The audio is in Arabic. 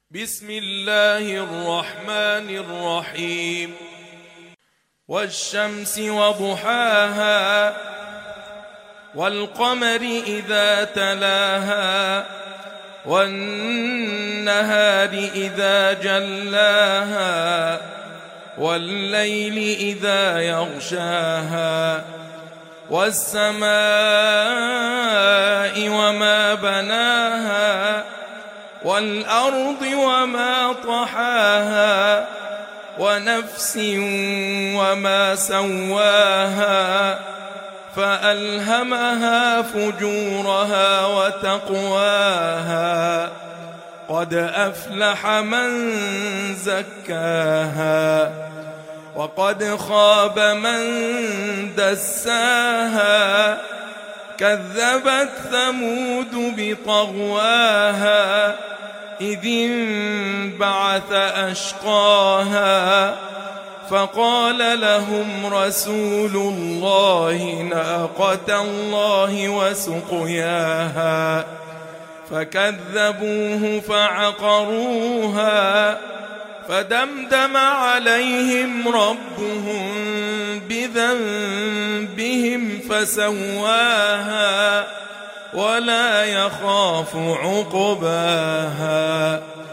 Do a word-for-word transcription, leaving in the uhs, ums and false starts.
بسم الله الرحمن الرحيم والشمس وضحاها والقمر إذا تلاها والنهار إذا جلاها والليل إذا يغشاها والسماء وما بناها والأرض وما طحاها ونفس وما سواها فألهمها فجورها وتقواها قد أفلح من زكاها وقد خاب من دساها كذبت ثمود بطغواها إذ انبعث أشقاها فقال لهم رسول الله ناقة الله وسقياها فكذبوه فعقروها فدمدم عليهم ربهم بذنبهم فسواها ولا يخاف عقباها